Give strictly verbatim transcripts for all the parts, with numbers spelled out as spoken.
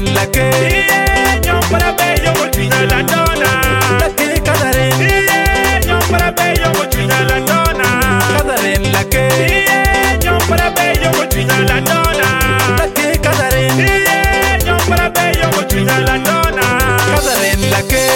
Catherine la que Yo para bello mochina la dona la que Catherine Yo para bello mochina la dona Catherine la que Yo para bello mochina la dona la que Catherine Yo para bello mochina la dona Catherine la que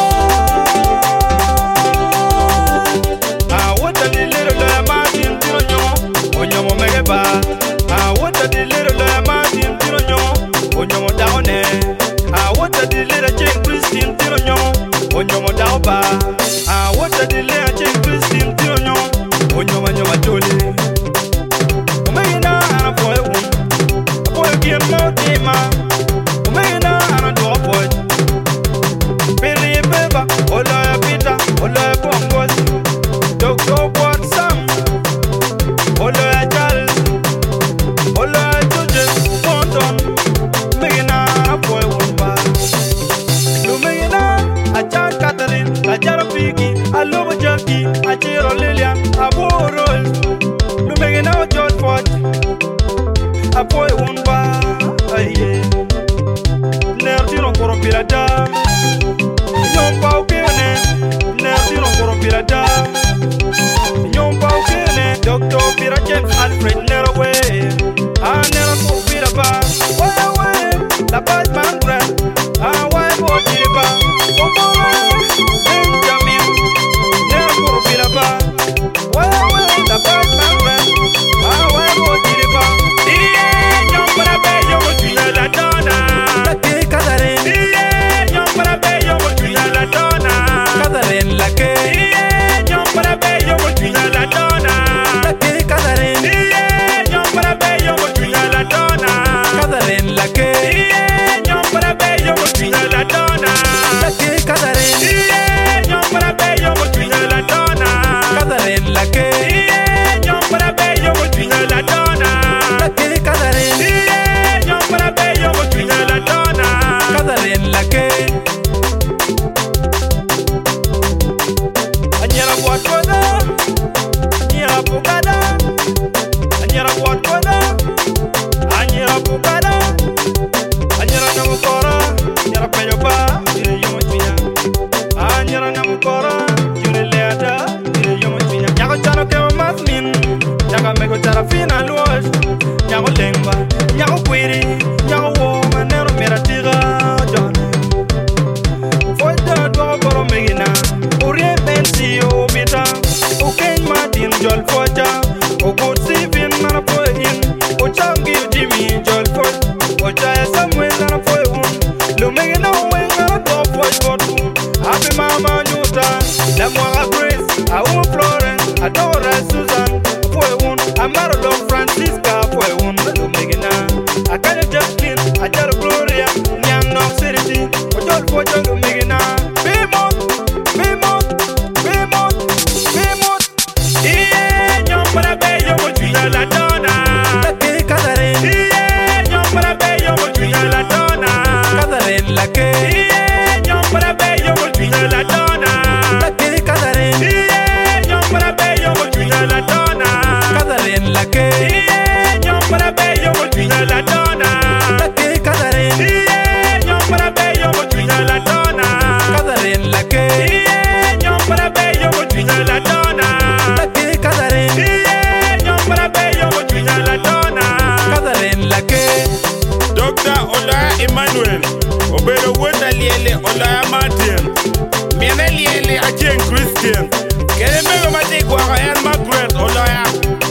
I want a little Martin Tino Onyomo Megeba I want a little Martin Tino Onyomo Daone I want a little Jane Christine Tino Onyomo Dauba I want a little Jane Christine Tino Onyomo Nyoma Joli Omegina ana boy un boy game mo tema Omegina ana do boy Billy Beba Ola Peter Ola Bongos Doctor Watson Ola Charles Ola Judges London Megina ana boy un ba Lumegina a Charles Catherine a Jaro Piki a Lobo Jackie a Jiro Lilian a Borol Lumegina o George Ford a boy un ba aye Nerdino Koropila da Nyom pau kene Nerdino Koropila da Nyom pau kene Doctor Pira James Alfred Nerowe Ah Nero Koropila ba Waya waya La paz mangra Ah waya bodi ba Omola Benjamin Nero Koropila ba Waya waya La paz mangra Ah waya bodi ba Iye Nyom para bello Mochina la dona la que Catherine Iye Nyom para bello Mochina la dona Catherine la que Iye Nyom para bello Mochina la dona la que Catherine Iye Nyom para bello Mochina la dona Catherine la que Iye Nyom para bello Mochina la dona la que Catherine Iye Nyom para bello Mochina la dona Catherine la que Iye Nyom para bello Mochina la dona la que Catherine Iye Nyom para bello Mochina la dona Catherine la que Anyara Bwatwada Anyara Bugada Anyara Bwatwada Anyara Bugada Anyara Namukora Anyara Peyoba Jire Yomochinya Anyara Namukora Jire Leada Jire Yomochinya Nyako Chano Kema Masmin Nyako Mego Chara Fina Luosh Nyako Lengba Nyako Kwiri Nyako Woma Nero Mera Tiga John Foyda Dwa Boro Megina Uriye Bensi O Bita O Ken Martin Jol Foja O Good Steven Nana Foy In O Changi Jimmy Jol Foy O Jaya Samuel Nana Foy Un Lo Megina Wen Nana Do Foy Botu Happy Mama Nyuta La Mwara Grace Auma Florence Adora Susan Foy Un Amaro Lo Francisca Foy Un Lo Megina Akanya Jacqueline Ajaro Gloria Nyang Nok City O Jol Foja Lo Megina Bimot Bimot Bimot Bimot Iye Nyom para bello Mochina la dona la que Catherine Iye Nyom para bello Mochina la dona Catherine la que Iye Nyom para bello Mochina la dona la que Catherine Iye Nyom para bello Mochina la dona Catherine la que Iye Nyom para bello Mochina la dona la que Catherine Iye Nyom para bello Mochina la dona Catherine la que Iye Nyom para bello Mochina la dona la que Catherine Iye Nyom para bello Mochina la dona Catherine la que Doctor Ola Emmanuel Obedo Wota Liele Ola Martin Miene Liele Ajien Christian Kere Mego Mati Gwara Yan Margaret Ola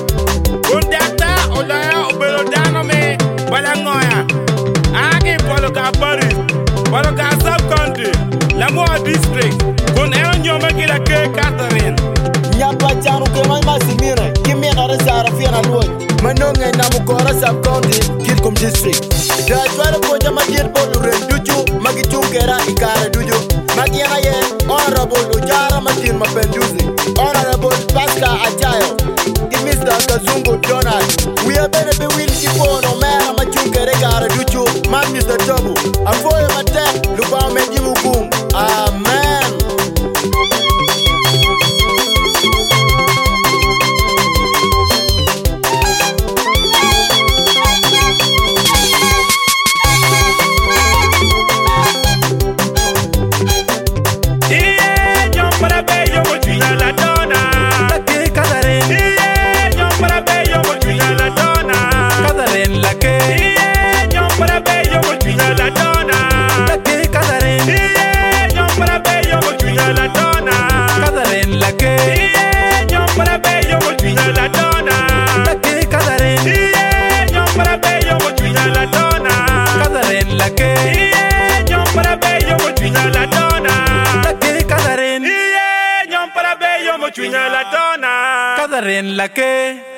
Kundata Ola Obedo Danome Balangoya Agi Poloka Paris Poloka Sub-Country Lamoa District Kun Eon Nyoma Kila Ke Catherine Nyapa chanu ke mai masimire kimi na sara fiana loy manonge na mukora sub county Kilkum district da twala ko jama dir bolu renduju magi chungera ikara duju magi na ye honorable ujara matin mapenduzi honorable Pascal Achayo Mister Kazungu Donald we are better be will kipono mera machungere ikara duju ma Mister Tobu afoye mate lupa mejibu kum amen. dona. Lake Catherine, Iye nyom para be yo mo twinya la dona. Catherine Lake, Iye nyom para be yo mo twinya la dona. Lake Catherine, Iye nyom para be yo mo twinya la dona. Catherine Lake, Iye nyom para be yo mo twinya la dona. Lake Catherine, Iye nyom para be yo mo twinya la dona. Catherine Lake.